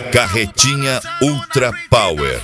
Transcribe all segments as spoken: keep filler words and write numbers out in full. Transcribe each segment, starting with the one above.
Carretinha Ultra Power.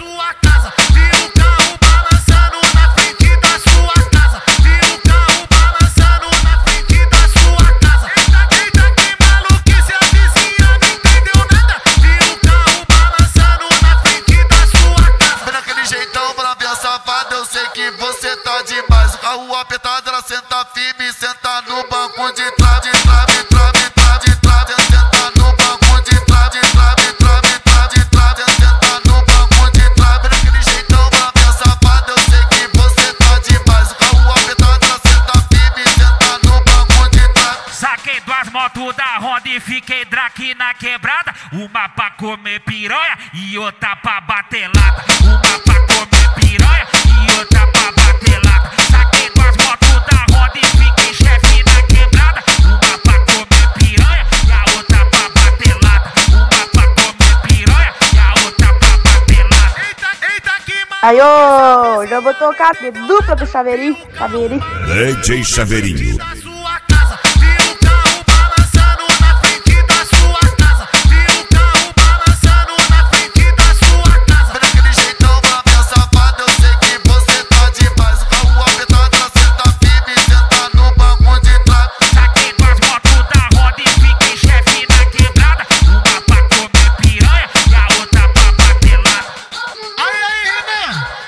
Eu sei que você tá demais. O carro apertado, ela senta firme, senta no banco de trás, de trás, de trás, de trás, de trás, senta no banco de trás, de trás, de trás, de trás, de trás, senta no banco de trás. Daquele jeitão, pra minha safada, eu sei que você tá demais. O carro apertado, ela senta firme, senta no banco de trás. Saquei duas motos da Honda e fiquei draque na quebrada. Uma pra comer piranha e outra pra bater lata. Uma pra comer piranha e outra pra bater lata. Saquei duas motos da Honda e fiquei chefe na quebrada. Uma pra comer piranha e a outra pra bater lata. Uma pra comer piranha e a outra pra bater lata. Eita, eita, que mal. Aí, ô, já vou tocar dupla pro Chaveirinho. Chaveirinho. D J Chaveirinho.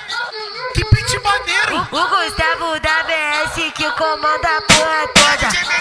O Gustavo da B S que comanda a porra toda.